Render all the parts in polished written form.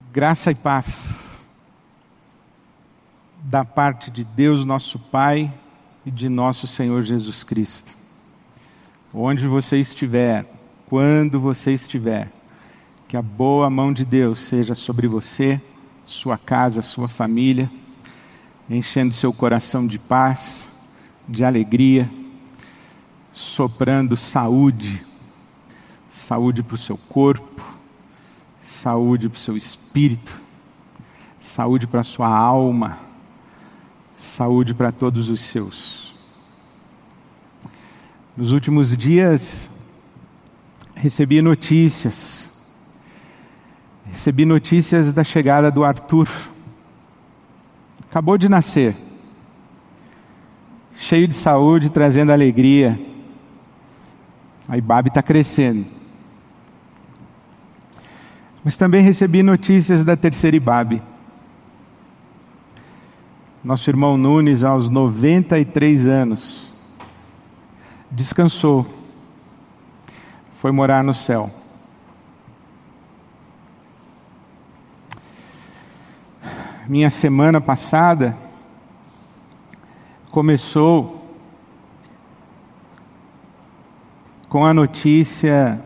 Graça e paz da parte de Deus nosso Pai e de nosso Senhor Jesus Cristo. Onde você estiver, quando você estiver, que a boa mão de Deus seja sobre você, sua casa, sua família, enchendo seu coração de paz, de alegria, soprando saúde, saúde para o seu corpo, saúde para o seu espírito, saúde para a sua alma, saúde para todos os seus. Nos últimos dias, recebi notícias da chegada do Arthur. Acabou de nascer, cheio de saúde, trazendo alegria. A Ibabe está crescendo. Mas também recebi notícias da terceira Ibabe. Nosso irmão Nunes, aos 93 anos, descansou, foi morar no céu. Minha semana passada começou com a notícia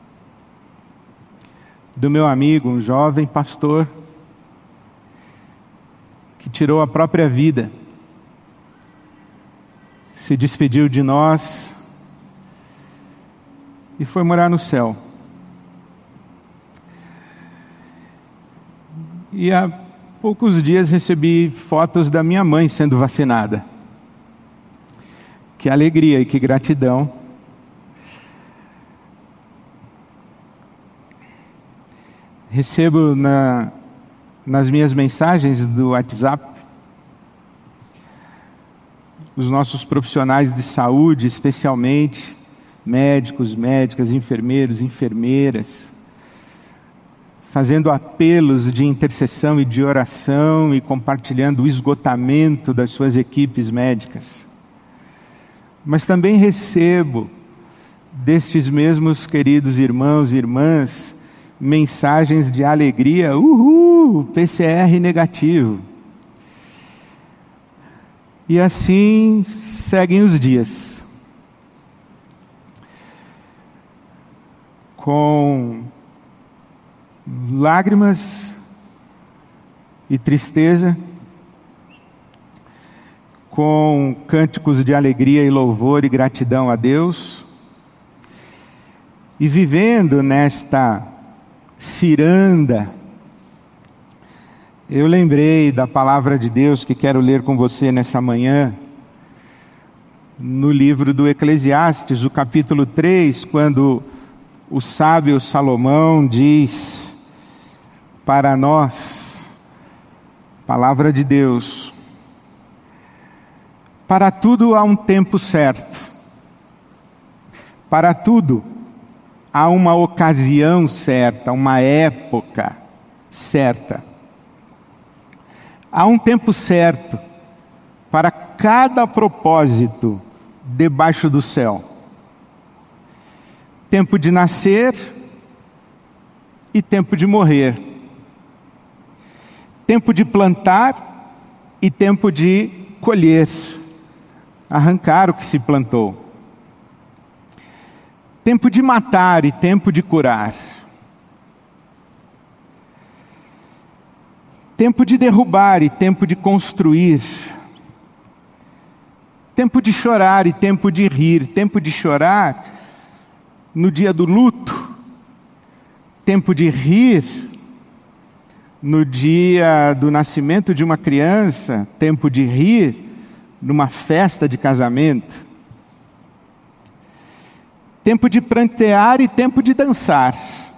do meu amigo, um jovem pastor, que tirou a própria vida, se despediu de nós e foi morar no céu. E há poucos dias recebi fotos da minha mãe sendo vacinada. Que alegria e que gratidão. Recebo nas minhas mensagens do WhatsApp os nossos profissionais de saúde, especialmente médicos, médicas, enfermeiros, enfermeiras, fazendo apelos de intercessão e de oração e compartilhando o esgotamento das suas equipes médicas. Mas também recebo destes mesmos queridos irmãos e irmãs mensagens de alegria, PCR negativo. E assim seguem os dias. Com lágrimas e tristeza, com cânticos de alegria e louvor e gratidão a Deus, e vivendo nesta ciranda, eu lembrei da palavra de Deus que quero ler com você nessa manhã, no livro do Eclesiastes, o capítulo 3, quando o sábio Salomão diz para nós, palavra de Deus: para tudo há um tempo certo, para tudo há uma ocasião certa, uma época certa. Há um tempo certo para cada propósito debaixo do céu. Tempo de nascer e tempo de morrer. Tempo de plantar e tempo de colher, arrancar o que se plantou. Tempo de matar e tempo de curar. Tempo de derrubar e tempo de construir. Tempo de chorar e tempo de rir. Tempo de chorar no dia do luto. Tempo de rir no dia do nascimento de uma criança. Tempo de rir numa festa de casamento. Tempo de prantear e tempo de dançar.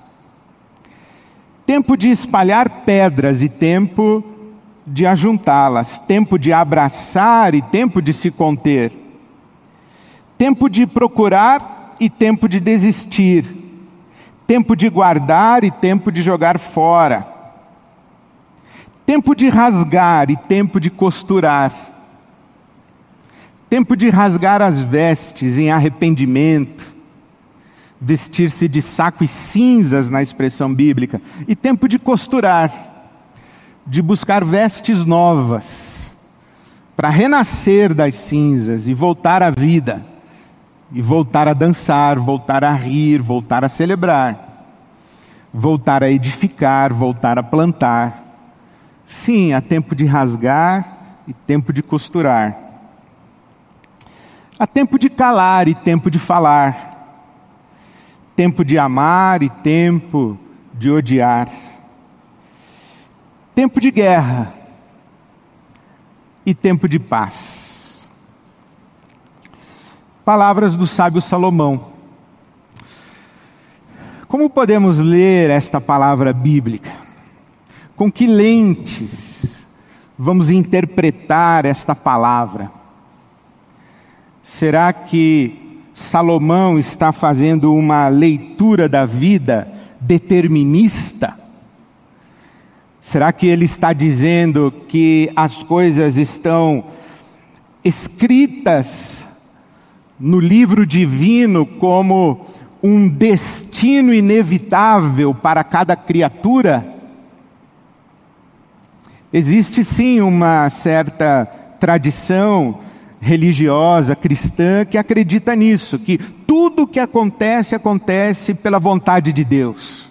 Tempo de espalhar pedras e tempo de ajuntá-las. Tempo de abraçar e tempo de se conter. Tempo de procurar e tempo de desistir. Tempo de guardar e tempo de jogar fora. Tempo de rasgar e tempo de costurar. Tempo de rasgar as vestes em arrependimento. vestir-se de saco e cinzas na expressão bíblica, e tempo de costurar, de buscar vestes novas, para renascer das cinzas e voltar à vida, e voltar a dançar, voltar a rir, voltar a celebrar, voltar a edificar, voltar a plantar. Sim, há tempo de rasgar e tempo de costurar. Há tempo de calar e tempo de falar. Tempo de amar e tempo de odiar. Tempo de guerra e tempo de paz. Palavras do sábio Salomão. Como podemos ler esta palavra bíblica? Com que lentes vamos interpretar esta palavra? Será que Salomão está fazendo uma leitura da vida determinista? Será que ele está dizendo que as coisas estão escritas no livro divino como um destino inevitável para cada criatura? Existe sim uma certa tradição religiosa, cristã, que acredita nisso, que tudo que acontece, acontece pela vontade de Deus.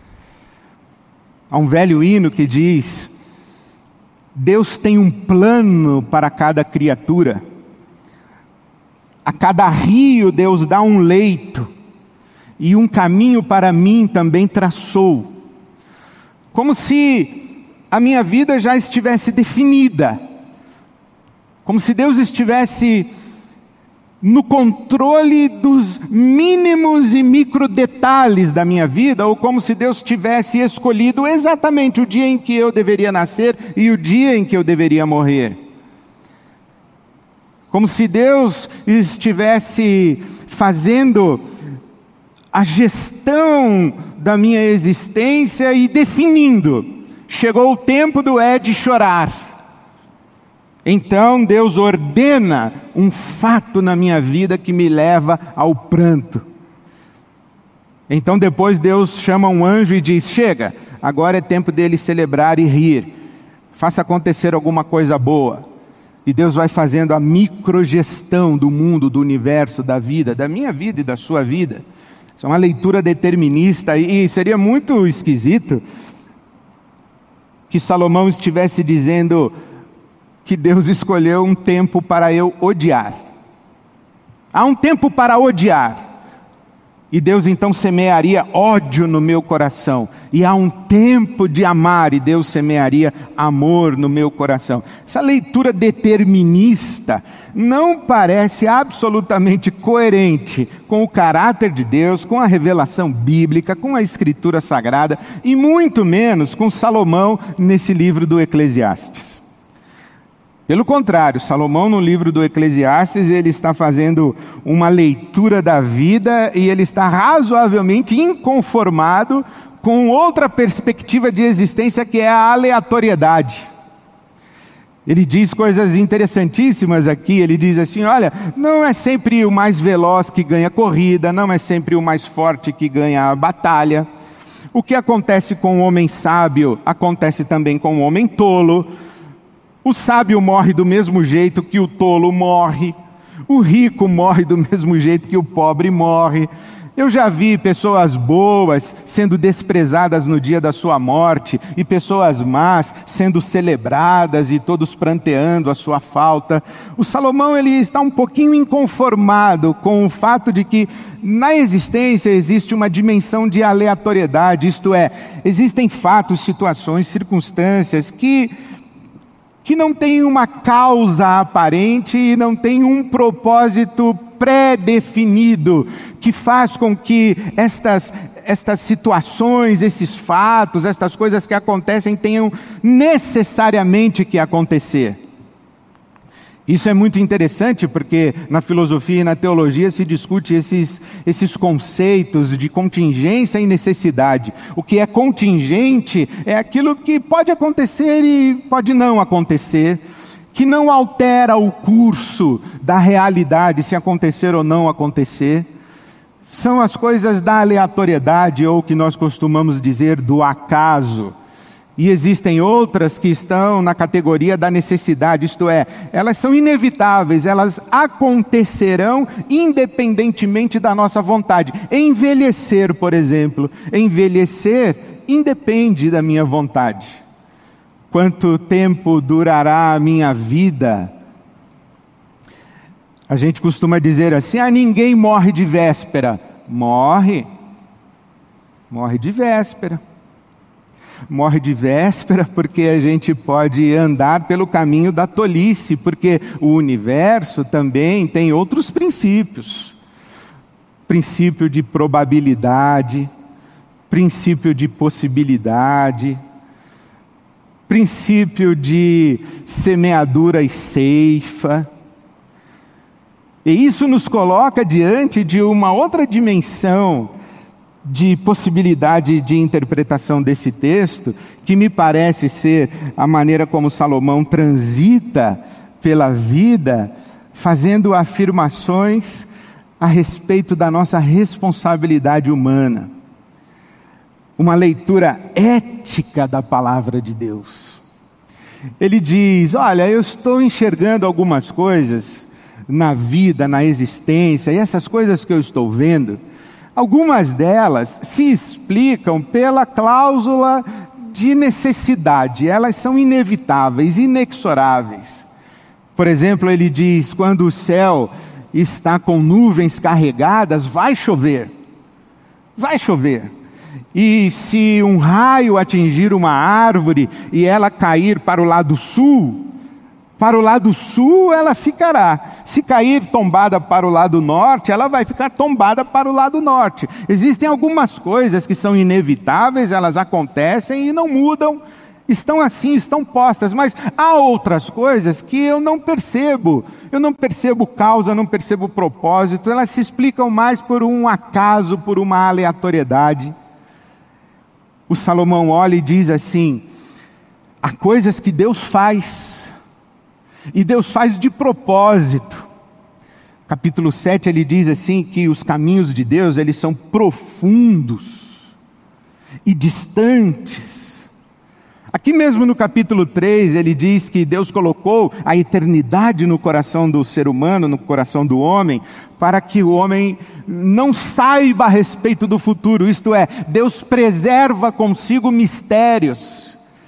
Há um velho hino que diz: Deus tem um plano para cada criatura. A cada rio Deus dá um leito, e um caminho para mim também traçou. Como se a minha vida já estivesse definida. Como se Deus estivesse no controle dos mínimos e micro detalhes da minha vida, ou como se Deus tivesse escolhido exatamente o dia em que eu deveria nascer e o dia em que eu deveria morrer. Como se Deus estivesse fazendo a gestão da minha existência e definindo: chegou o tempo do Ed chorar. Então Deus ordena um fato na minha vida que me leva ao pranto. Então depois Deus chama um anjo e diz: chega, agora é tempo dele celebrar e rir. Faça acontecer alguma coisa boa. E Deus vai fazendo a microgestão do mundo, do universo, da vida, da minha vida e da sua vida. Isso é uma leitura determinista e seria muito esquisito que Salomão estivesse dizendo que Deus escolheu um tempo para eu odiar. Há um tempo para odiar. E Deus então semearia ódio no meu coração. E há um tempo de amar, e Deus semearia amor no meu coração. Essa leitura determinista não parece absolutamente coerente com o caráter de Deus, com a revelação bíblica, com a Escritura Sagrada, e muito menos com Salomão nesse livro do Eclesiastes. Pelo contrário, Salomão no livro do Eclesiastes, ele está fazendo uma leitura da vida e ele está razoavelmente inconformado com outra perspectiva de existência, que é a aleatoriedade. Ele diz coisas interessantíssimas aqui. Ele diz assim: olha, não é sempre o mais veloz que ganha corrida, não é sempre o mais forte que ganha a batalha. O que acontece com o homem sábio, acontece também com o homem tolo. O sábio morre do mesmo jeito que o tolo morre. O rico morre do mesmo jeito que o pobre morre. Eu já vi pessoas boas sendo desprezadas no dia da sua morte, e pessoas más sendo celebradas e todos pranteando a sua falta. O Salomão, ele está um pouquinho inconformado com o fato de que na existência existe uma dimensão de aleatoriedade, isto é, existem fatos, situações, circunstâncias que não tem uma causa aparente e não tem um propósito pré-definido, que faz com que estas situações, esses fatos, estas coisas que acontecem tenham necessariamente que acontecer. Isso é muito interessante porque na filosofia e na teologia se discute esses conceitos de contingência e necessidade. O que é contingente é aquilo que pode acontecer e pode não acontecer, que não altera o curso da realidade, se acontecer ou não acontecer. São as coisas da aleatoriedade, ou que nós costumamos dizer do acaso. E existem outras que estão na categoria da necessidade, isto é, elas são inevitáveis, elas acontecerão independentemente da nossa vontade. Envelhecer, por exemplo, envelhecer independe da minha vontade. Quanto tempo durará a minha vida? A gente costuma dizer assim, ninguém morre de véspera. Morre de véspera. Morre de véspera porque a gente pode andar pelo caminho da tolice, porque o universo também tem outros princípios. Princípio de probabilidade, princípio de possibilidade, princípio de semeadura e ceifa. E isso nos coloca diante de uma outra dimensão de possibilidade de interpretação desse texto, que me parece ser a maneira como Salomão transita pela vida, fazendo afirmações a respeito da nossa responsabilidade humana. Uma leitura ética da palavra de Deus. Ele diz, olha, eu estou enxergando algumas coisas na vida, na existência, e essas coisas que eu estou vendo, algumas delas se explicam pela cláusula de necessidade, elas são inevitáveis, inexoráveis. Por exemplo, ele diz, quando o céu está com nuvens carregadas, vai chover. Vai chover. E se um raio atingir uma árvore e ela cair para o lado sul ela ficará. Se cair tombada para o lado norte, ela vai ficar tombada para o lado norte. Existem algumas coisas que são inevitáveis, elas acontecem e não mudam, estão assim, estão postas. Mas há outras coisas que eu não percebo causa, não percebo propósito, elas se explicam mais por um acaso, por uma aleatoriedade. O Salomão olha e diz assim, há coisas que Deus faz, e Deus faz de propósito. Capítulo 7 ele diz assim que os caminhos de Deus, eles são profundos e distantes. Aqui mesmo no capítulo 3 ele diz que Deus colocou a eternidade no coração do ser humano, no coração do homem, para que o homem não saiba a respeito do futuro, isto é, Deus preserva consigo mistérios.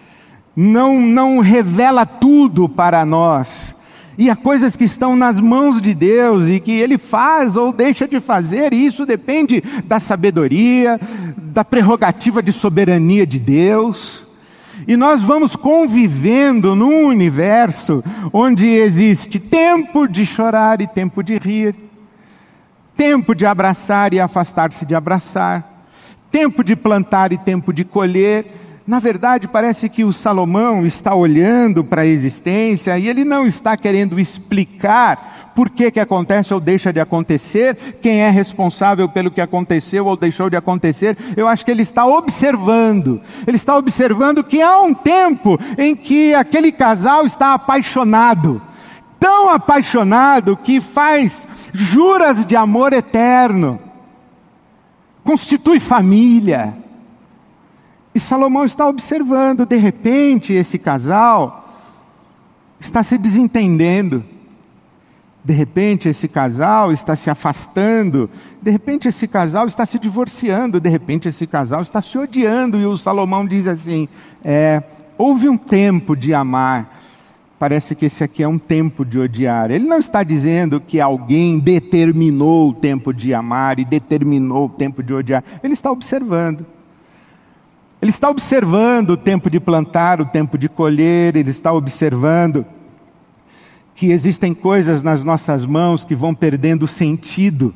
Não revela tudo para nós. E há coisas que estão nas mãos de Deus e que Ele faz ou deixa de fazer, e isso depende da sabedoria, da prerrogativa de soberania de Deus. E nós vamos convivendo num universo onde existe tempo de chorar e tempo de rir, tempo de abraçar e afastar-se de abraçar, tempo de plantar e tempo de colher. Na verdade, parece que o Salomão está olhando para a existência e ele não está querendo explicar por que acontece ou deixa de acontecer, quem é responsável pelo que aconteceu ou deixou de acontecer. Eu acho que ele está observando que há um tempo em que aquele casal está apaixonado, tão apaixonado que faz juras de amor eterno, constitui família. E Salomão está observando, de repente esse casal está se desentendendo, de repente esse casal está se afastando, de repente esse casal está se divorciando, de repente esse casal está se odiando, e o Salomão diz assim, houve um tempo de amar, parece que esse aqui é um tempo de odiar. Ele não está dizendo que alguém determinou o tempo de amar e determinou o tempo de odiar, ele está observando. Ele está observando o tempo de plantar, o tempo de colher, ele está observando que existem coisas nas nossas mãos que vão perdendo sentido.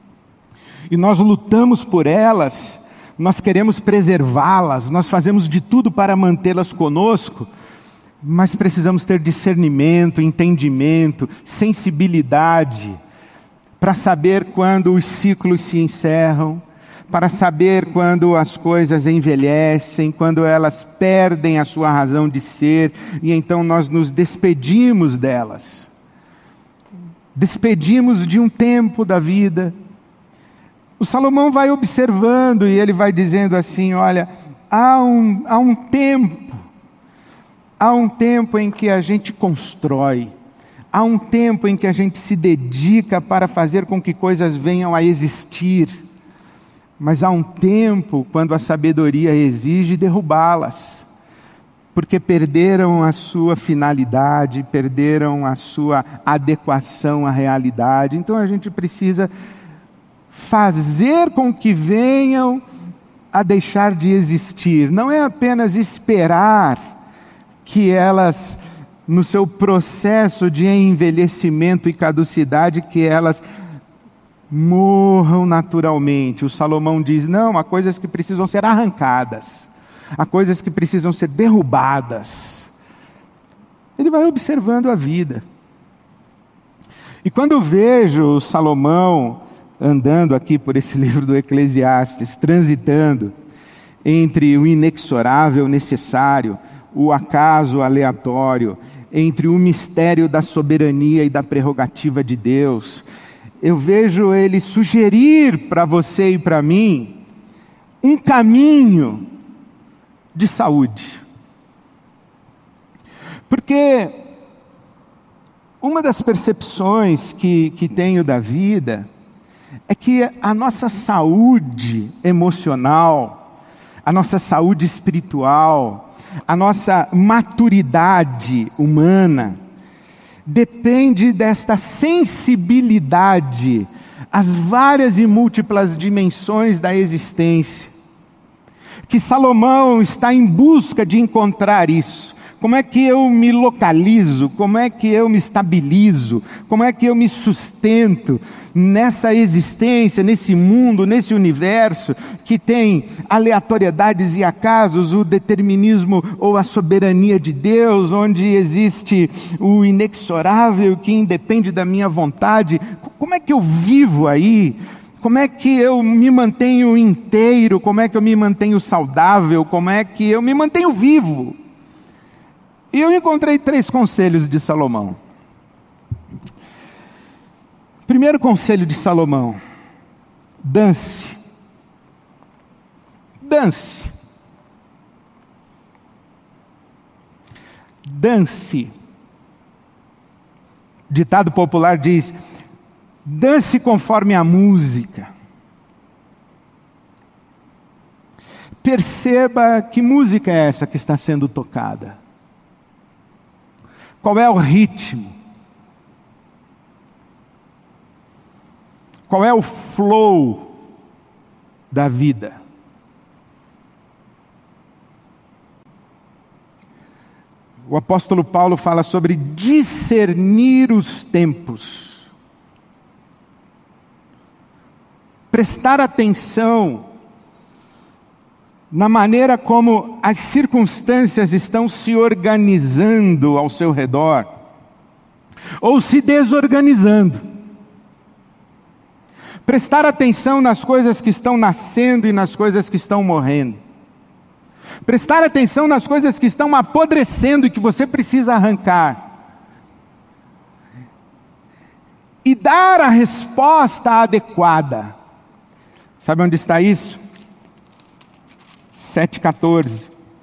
E nós lutamos por elas, nós queremos preservá-las, nós fazemos de tudo para mantê-las conosco, mas precisamos ter discernimento, entendimento, sensibilidade, para saber quando os ciclos se encerram, para saber quando as coisas envelhecem, quando elas perdem a sua razão de ser, e então nós nos despedimos delas. Despedimos de um tempo da vida. O Salomão vai observando e ele vai dizendo assim, olha, há um tempo Há um tempo em que a gente constrói. Há um tempo em que a gente se dedica para fazer com que coisas venham a existir. Mas há um tempo quando a sabedoria exige derrubá-las. Porque perderam a sua finalidade, perderam a sua adequação à realidade. Então a gente precisa fazer com que venham a deixar de existir. Não é apenas esperar que elas, no seu processo de envelhecimento e caducidade, que elas morram naturalmente. O Salomão diz, não, há coisas que precisam ser arrancadas. Há coisas que precisam ser derrubadas. Ele vai observando a vida. E quando vejo Salomão andando aqui por esse livro do Eclesiastes, transitando entre o inexorável necessário, o acaso aleatório, entre o mistério da soberania e da prerrogativa de Deus, eu vejo ele sugerir para você e para mim um caminho de saúde. Porque uma das percepções que tenho da vida é que a nossa saúde emocional, a nossa saúde espiritual, a nossa maturidade humana depende desta sensibilidade às várias e múltiplas dimensões da existência. Que Salomão está em busca de encontrar isso. Como é que eu me localizo? Como é que eu me estabilizo? Como é que eu me sustento nessa existência, nesse mundo, nesse universo que tem aleatoriedades e acasos, o determinismo ou a soberania de Deus, onde existe o inexorável que independe da minha vontade? Como é que eu vivo aí? Como é que eu me mantenho inteiro? Como é que eu me mantenho saudável? Como é que eu me mantenho vivo? E eu encontrei 3 conselhos de Salomão. Primeiro conselho de Salomão: dance. Dance. Dance. Ditado popular diz: dance conforme a música. Perceba que música é essa que está sendo tocada. Qual é o ritmo? Qual é o flow da vida? O apóstolo Paulo fala sobre discernir os tempos. Prestar atenção na maneira como as circunstâncias estão se organizando ao seu redor, ou se desorganizando. Prestar atenção nas coisas que estão nascendo e nas coisas que estão morrendo. Prestar atenção nas coisas que estão apodrecendo e que você precisa arrancar. E dar a resposta adequada. Sabe onde está isso? 7,14.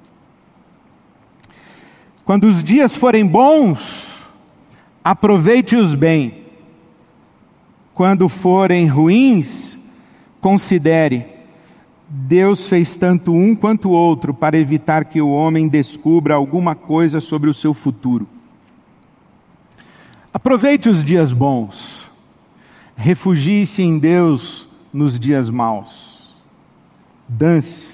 Quando os dias forem bons, aproveite-os bem. Quando forem ruins, considere: Deus fez tanto um quanto o outro para evitar que o homem descubra alguma coisa sobre o seu futuro. Aproveite os dias bons. Refugie-se em Deus nos dias maus. Dance.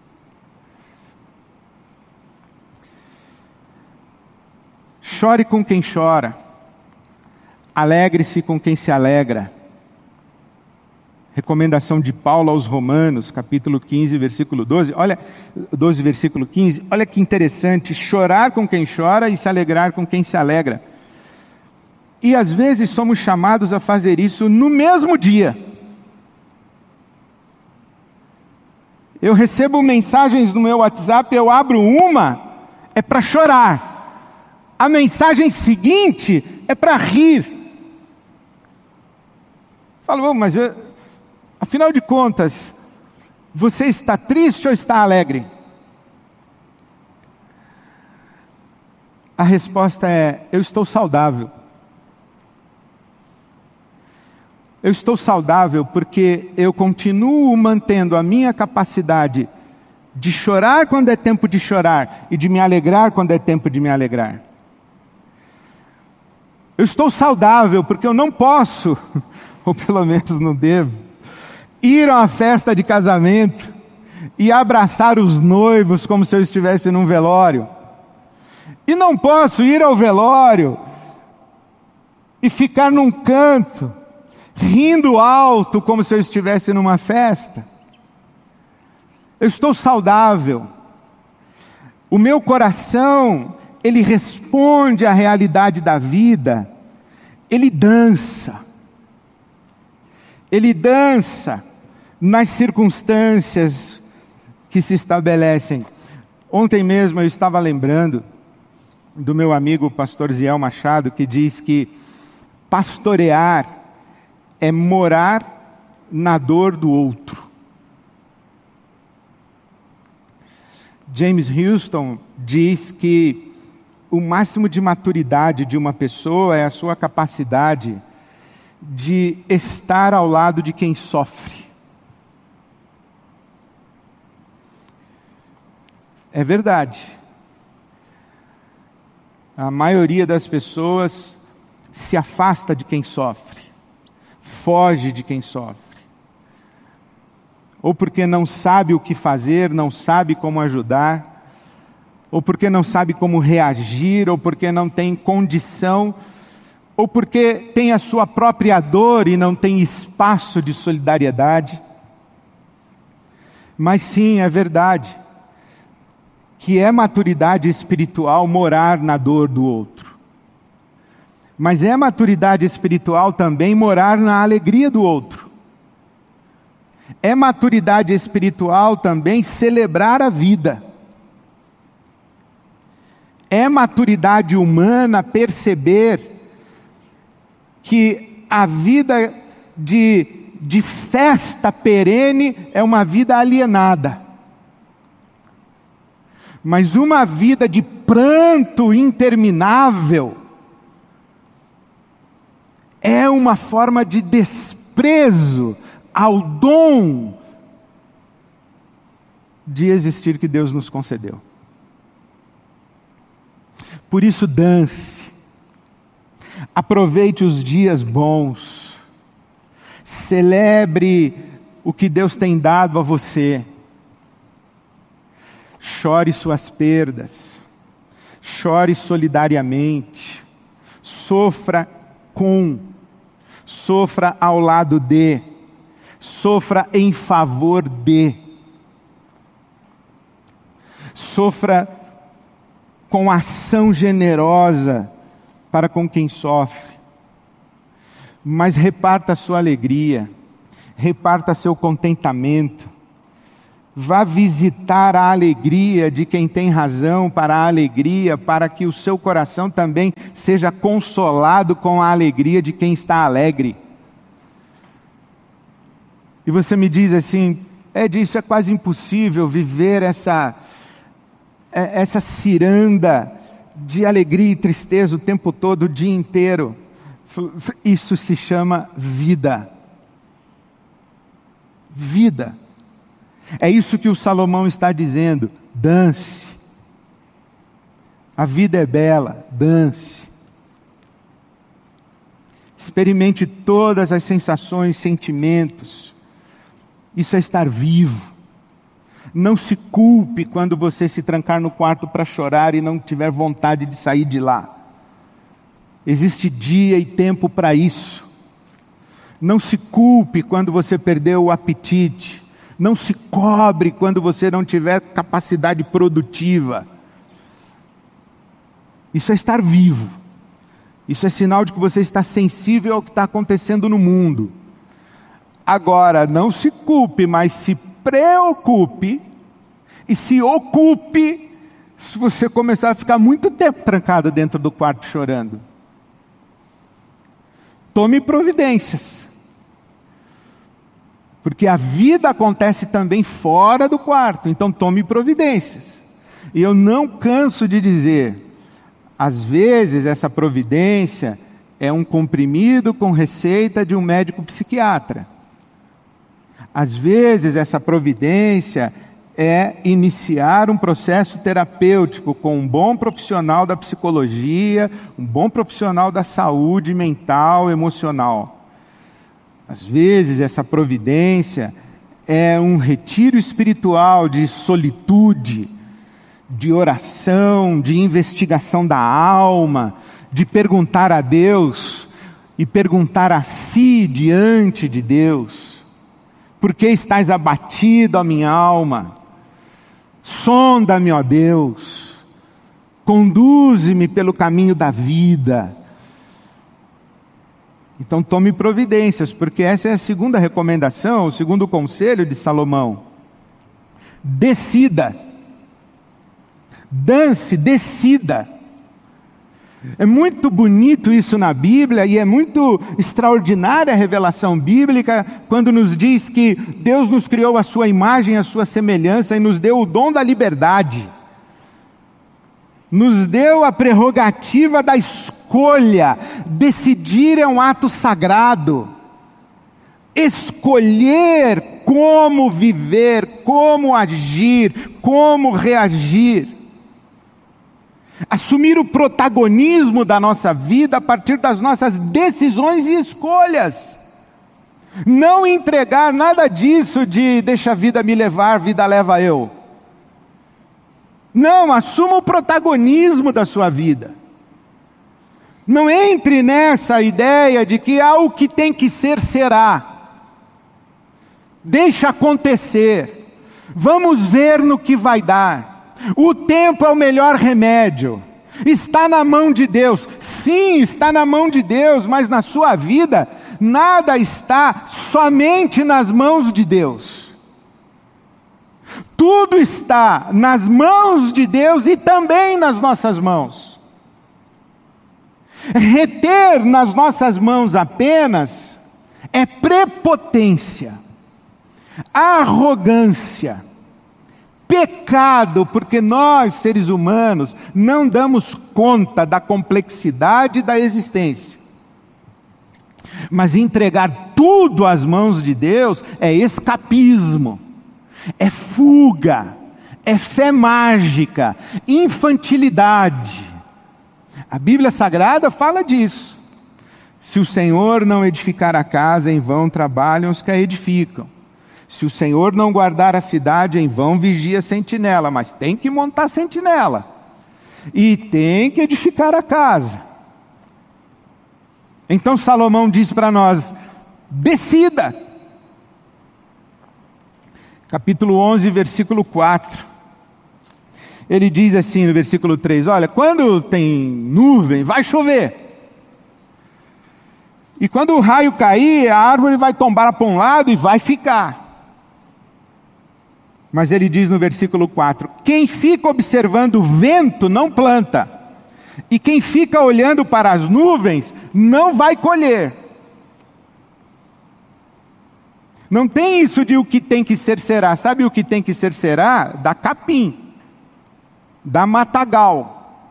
Chore com quem chora. Alegre-se com quem se alegra. Recomendação de Paulo aos Romanos, capítulo 15, versículo 12. Olha, 12, versículo 15. Olha que interessante. Chorar com quem chora e se alegrar com quem se alegra. E às vezes somos chamados a fazer isso no mesmo dia. Eu recebo mensagens no meu WhatsApp, eu abro uma, é para chorar. A mensagem seguinte é para rir. Falo, mas afinal de contas, você está triste ou está alegre? A resposta é: eu estou saudável. Eu estou saudável porque eu continuo mantendo a minha capacidade de chorar quando é tempo de chorar e de me alegrar quando é tempo de me alegrar. Eu estou saudável porque eu não posso, ou pelo menos não devo, ir a uma festa de casamento e abraçar os noivos como se eu estivesse num velório. E não posso ir ao velório e ficar num canto, rindo alto como se eu estivesse numa festa. Eu estou saudável. O meu coração, ele responde à realidade da vida. Ele dança. Ele dança nas circunstâncias que se estabelecem. Ontem mesmo eu estava lembrando do meu amigo pastor Ziel Machado, que diz que pastorear é morar na dor do outro. James Houston diz que o máximo de maturidade de uma pessoa é a sua capacidade de estar ao lado de quem sofre. É verdade. A maioria das pessoas se afasta de quem sofre, foge de quem sofre. Ou porque não sabe o que fazer, não sabe como ajudar, ou porque não sabe como reagir, ou porque não tem condição, ou porque tem a sua própria dor e não tem espaço de solidariedade. Mas sim, é verdade que é maturidade espiritual morar na dor do outro. Mas é maturidade espiritual também morar na alegria do outro. É maturidade espiritual também celebrar a vida. É maturidade humana perceber que a vida de festa perene é uma vida alienada. Mas uma vida de pranto interminável é uma forma de desprezo ao dom de existir que Deus nos concedeu. Por isso, dance, aproveite os dias bons, celebre o que Deus tem dado a você, chore suas perdas, chore solidariamente, sofra ao lado de, sofra em favor de, sofra com ação generosa para com quem sofre, mas reparta a sua alegria, reparta seu contentamento, vá visitar a alegria de quem tem razão para a alegria, para que o seu coração também seja consolado com a alegria de quem está alegre. E você me diz assim: isso é quase impossível viver essa ciranda de alegria e tristeza o tempo todo, o dia inteiro. Isso se chama vida. Vida. É isso que o Salomão está dizendo: dance. A vida é bela, dance. Experimente todas as sensações, sentimentos. Isso é estar vivo. Não se culpe quando você se trancar no quarto para chorar e não tiver vontade de sair de lá. Existe dia e tempo para isso. Não se culpe quando você perdeu o apetite. Não se cobre quando você não tiver capacidade produtiva. Isso é estar vivo. Isso é sinal de que você está sensível ao que está acontecendo no mundo. Agora, não se culpe, mas se preocupe e se ocupe se você começar a ficar muito tempo trancado dentro do quarto chorando. Tome providências. Porque a vida acontece também fora do quarto, então tome providências. E eu não canso de dizer, Às vezes essa providência é um comprimido com receita de um médico psiquiatra. Às vezes essa providência é iniciar um processo terapêutico com um bom profissional da psicologia, um bom profissional da saúde mental, emocional. Às vezes essa providência é um retiro espiritual de solitude, de oração, de investigação da alma, de perguntar a Deus e perguntar a si diante de Deus: por que estás abatido, ó minha alma? Sonda-me, ó Deus, conduze-me pelo caminho da vida. Então tome providências, porque essa é a segunda recomendação, o segundo conselho de Salomão. Decida. Dance, decida. É muito bonito isso na Bíblia e é muito extraordinária a revelação bíblica quando nos diz que Deus nos criou à sua imagem, à sua semelhança e nos deu o dom da liberdade. Nos deu a prerrogativa da escolha. Decidir é um ato sagrado. Escolher como viver, como agir, como reagir. Assumir o protagonismo da nossa vida a partir das nossas decisões e escolhas. Não entregar nada disso de deixa a vida me levar, vida leva eu. Não, assuma o protagonismo da sua vida. Não entre nessa ideia de que o que tem que ser, será. Deixa acontecer. Vamos ver no que vai dar. O tempo é o melhor remédio. Está na mão de Deus. Sim, está na mão de Deus, mas na sua vida, nada está somente nas mãos de Deus. Tudo está nas mãos de Deus e também nas nossas mãos. Reter nas nossas mãos apenas é prepotência, arrogância, pecado, porque nós, seres humanos, não damos conta da complexidade da existência. Mas entregar tudo às mãos de Deus é escapismo, é fuga, é fé mágica, infantilidade. A Bíblia Sagrada fala disso. Se o Senhor não edificar a casa, em vão trabalham os que a edificam. Se o Senhor não guardar a cidade, em vão vigia a sentinela. Mas tem que montar sentinela. E tem que edificar a casa. Então Salomão diz para nós: decida. Capítulo 11, versículo 4. Ele diz assim no versículo 3, olha, quando tem nuvem, vai chover. E quando o raio cair, a árvore vai tombar para um lado e vai ficar. Mas ele diz no versículo 4, quem fica observando o vento não planta, e quem fica olhando para as nuvens não vai colher. Não tem isso de o que tem que ser será. Sabe o que tem que ser será? Da capim, da matagal.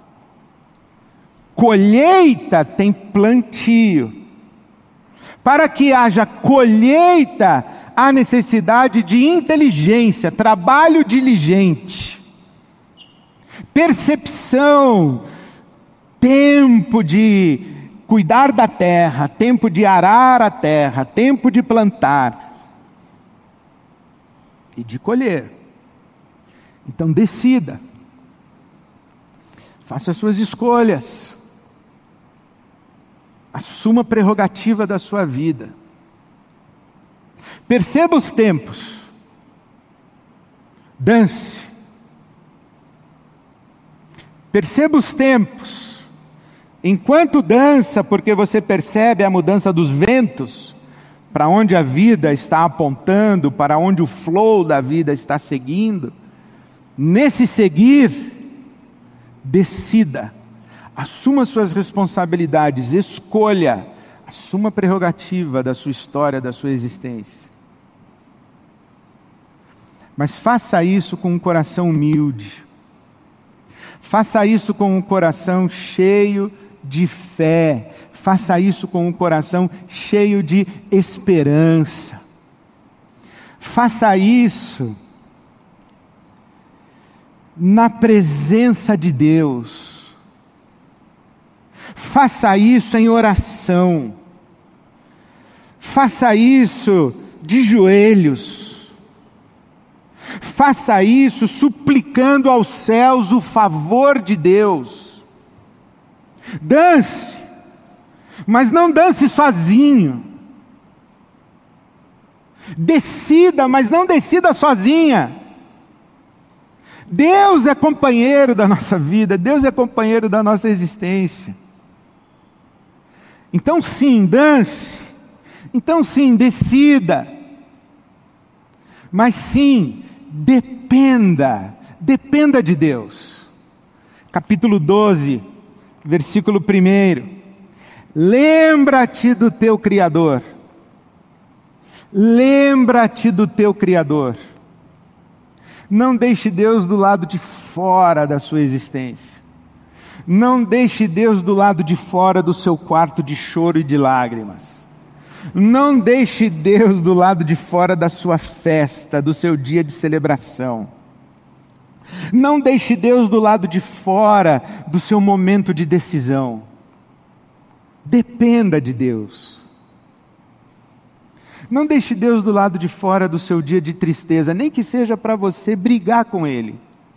Colheita tem plantio. Para que haja colheita, há necessidade de inteligência, trabalho diligente, percepção, tempo de cuidar da terra, tempo de arar a terra, tempo de plantar e de colher. Então decida, faça as suas escolhas, assuma a prerrogativa da sua vida. Perceba os tempos. Dance. Perceba os tempos. Enquanto dança, porque você percebe a mudança dos ventos, para onde a vida está apontando, para onde o flow da vida está seguindo. Nesse seguir, decida. Assuma suas responsabilidades, escolha. Assuma a prerrogativa da sua história, da sua existência. Mas faça isso com um coração humilde. Faça isso com um coração cheio de fé. Faça isso com um coração cheio de esperança. Faça isso na presença de Deus. Faça isso em oração. Faça isso de joelhos. Faça isso suplicando aos céus o favor de Deus. Dance, mas não dance sozinho. Decida, mas não decida sozinha. Deus é companheiro da nossa vida, Deus é companheiro da nossa existência. Então sim, dance. Então sim, decida. Mas sim, dependa de Deus. Capítulo 12, versículo 1. Lembra-te do teu Criador. Lembra-te do teu Criador. Não deixe Deus do lado de fora da sua existência. Não deixe Deus do lado de fora do seu quarto de choro e de lágrimas. Não deixe Deus do lado de fora da sua festa, do seu dia de celebração. Não deixe Deus do lado de fora do seu momento de decisão. Dependa de Deus. Não deixe Deus do lado de fora do seu dia de tristeza, nem que seja para você brigar com Ele.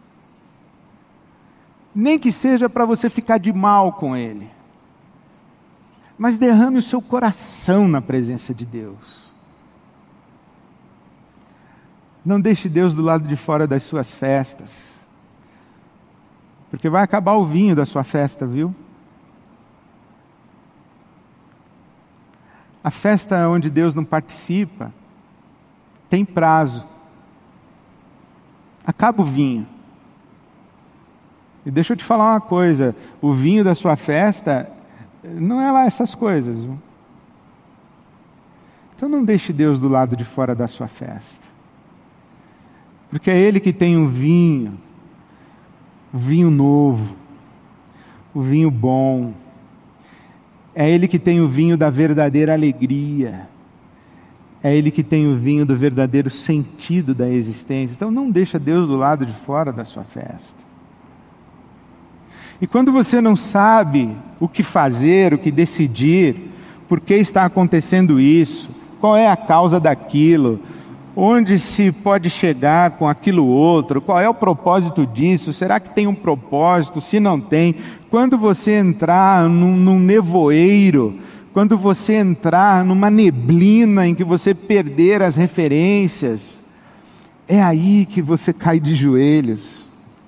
Nem que seja para você ficar de mal com Ele. Mas derrame o seu coração na presença de Deus. Não deixe Deus do lado de fora das suas festas. Porque vai acabar o vinho da sua festa, viu? A festa onde Deus não participa tem prazo. Acaba o vinho. E deixa eu te falar uma coisa, o vinho da sua festa não é lá essas coisas. Viu? Então não deixe Deus do lado de fora da sua festa. Porque é Ele que tem um vinho, o vinho novo, o vinho bom. É Ele que tem o vinho da verdadeira alegria. É Ele que tem o vinho do verdadeiro sentido da existência. Então não deixa Deus do lado de fora da sua festa. E quando você não sabe o que fazer, o que decidir, por que está acontecendo isso, qual é a causa daquilo, onde se pode chegar com aquilo outro, qual é o propósito disso, será que tem um propósito, se não tem, quando você entrar num nevoeiro, quando você entrar numa neblina em que você perder as referências, é aí que você cai de joelhos.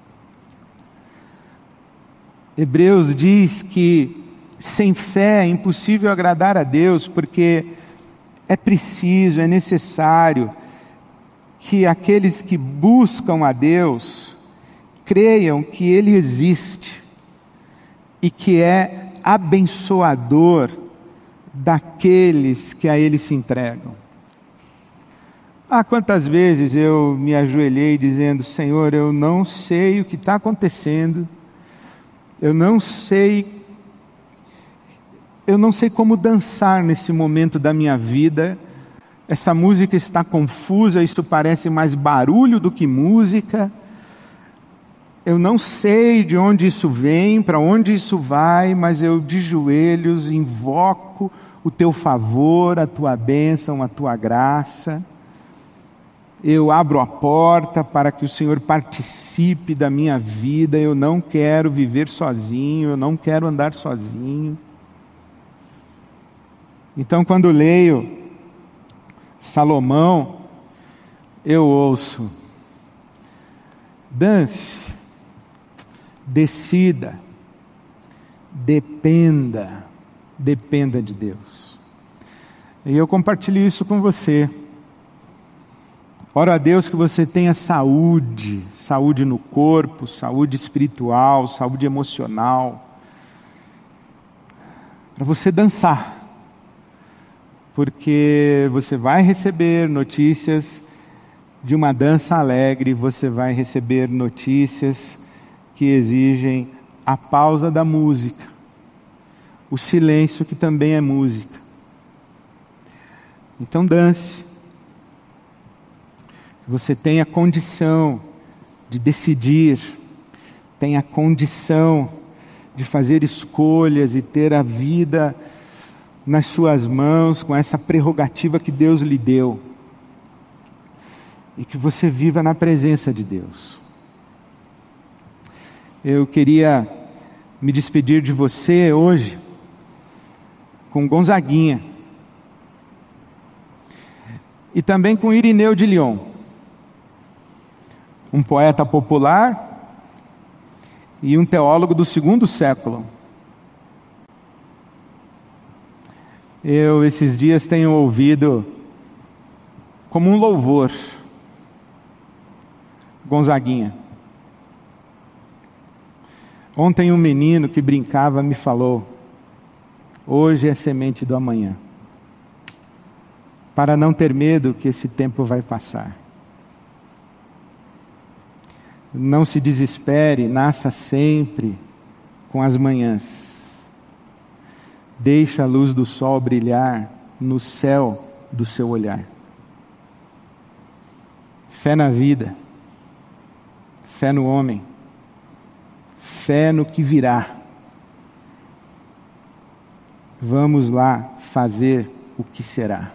Hebreus diz que sem fé é impossível agradar a Deus, porque é preciso, é necessário que aqueles que buscam a Deus creiam que Ele existe e que é abençoador daqueles que a Ele se entregam. Quantas vezes eu me ajoelhei dizendo: Senhor, eu não sei o que está acontecendo, eu não sei como dançar nesse momento da minha vida. Essa música está confusa, isso parece mais barulho do que música. Eu não sei de onde isso vem, para onde isso vai, mas eu de joelhos invoco o teu favor, a tua bênção, a tua graça. Eu abro a porta para que o Senhor participe da minha vida. Eu não quero viver sozinho, eu não quero andar sozinho. Então, quando leio Salomão, eu ouço: dance, decida, dependa de Deus. E eu compartilho isso com você. Oro a Deus que você tenha saúde no corpo, saúde espiritual, saúde emocional, para você dançar. Porque você vai receber notícias de uma dança alegre, você vai receber notícias que exigem a pausa da música, o silêncio que também é música. Então dance. Você tem a condição de decidir, tem a condição de fazer escolhas e ter a vida nas suas mãos, com essa prerrogativa que Deus lhe deu. E que você viva na presença de Deus. Eu queria me despedir de você hoje com Gonzaguinha. E também com Irineu de Lyon, um poeta popular e um teólogo do segundo século. Eu, esses dias, tenho ouvido como um louvor Gonzaguinha. Ontem um menino que brincava me falou: hoje é semente do amanhã. Para não ter medo que esse tempo vai passar. Não se desespere, nasça sempre com as manhãs. Deixa a luz do sol brilhar no céu do seu olhar. Fé na vida, fé no homem, fé no que virá. Vamos lá fazer o que será.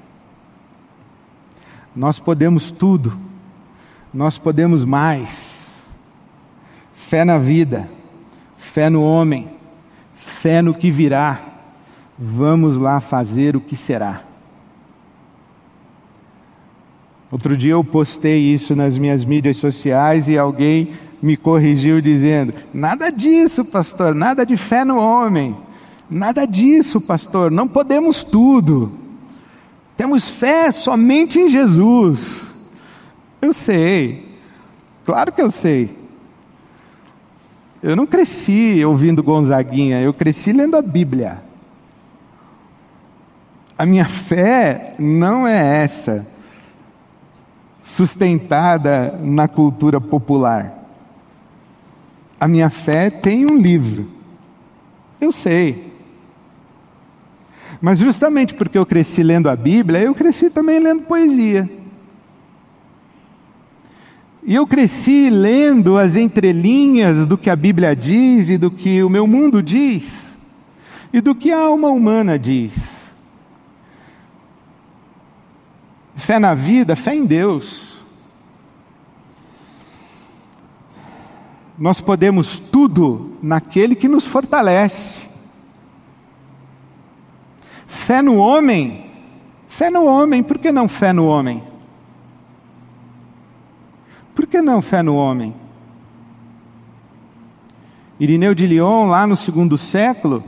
Nós podemos tudo, nós podemos mais. Fé na vida, fé no homem, fé no que virá. Vamos lá fazer o que será. Outro dia eu postei isso nas minhas mídias sociais e alguém me corrigiu dizendo: nada disso, pastor, nada de fé no homem. Nada disso, pastor, não podemos tudo. Temos fé somente em Jesus. Eu sei, claro que eu sei. Eu não cresci ouvindo Gonzaguinha, eu cresci lendo a Bíblia. A minha fé não é essa, sustentada na cultura popular. A minha fé tem um livro. Eu sei. Mas justamente porque eu cresci lendo a Bíblia, eu cresci também lendo poesia. E eu cresci lendo as entrelinhas do que a Bíblia diz e do que o meu mundo diz. E do que a alma humana diz. Fé na vida, fé em Deus. Nós podemos tudo naquele que nos fortalece. Fé no homem, por que não fé no homem? Por que não fé no homem? Irineu de Lyon, lá no segundo século,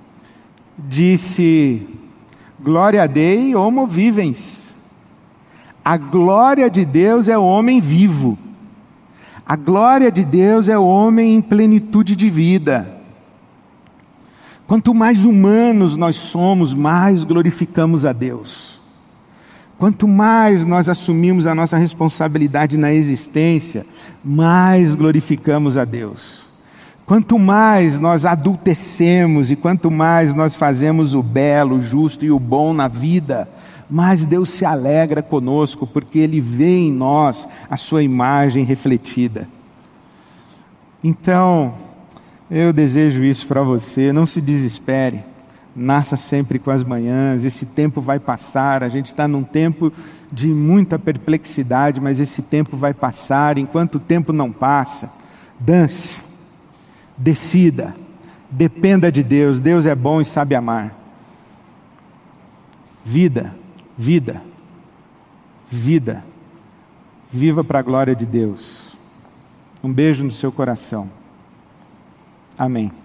disse: Gloria Dei homo vivens. A glória de Deus é o homem vivo. A glória de Deus é o homem em plenitude de vida. Quanto mais humanos nós somos, mais glorificamos a Deus. Quanto mais nós assumimos a nossa responsabilidade na existência, mais glorificamos a Deus. Quanto mais nós adultecemos e quanto mais nós fazemos o belo, o justo e o bom na vida, mais Deus se alegra conosco, porque Ele vê em nós a sua imagem refletida. Então, eu desejo isso para você, não se desespere, nasça sempre com as manhãs, esse tempo vai passar, a gente está num tempo de muita perplexidade, mas esse tempo vai passar, enquanto o tempo não passa, dance, decida, dependa de Deus, Deus é bom e sabe amar. Vida, vida, vida, viva para a glória de Deus. Um beijo no seu coração. Amém.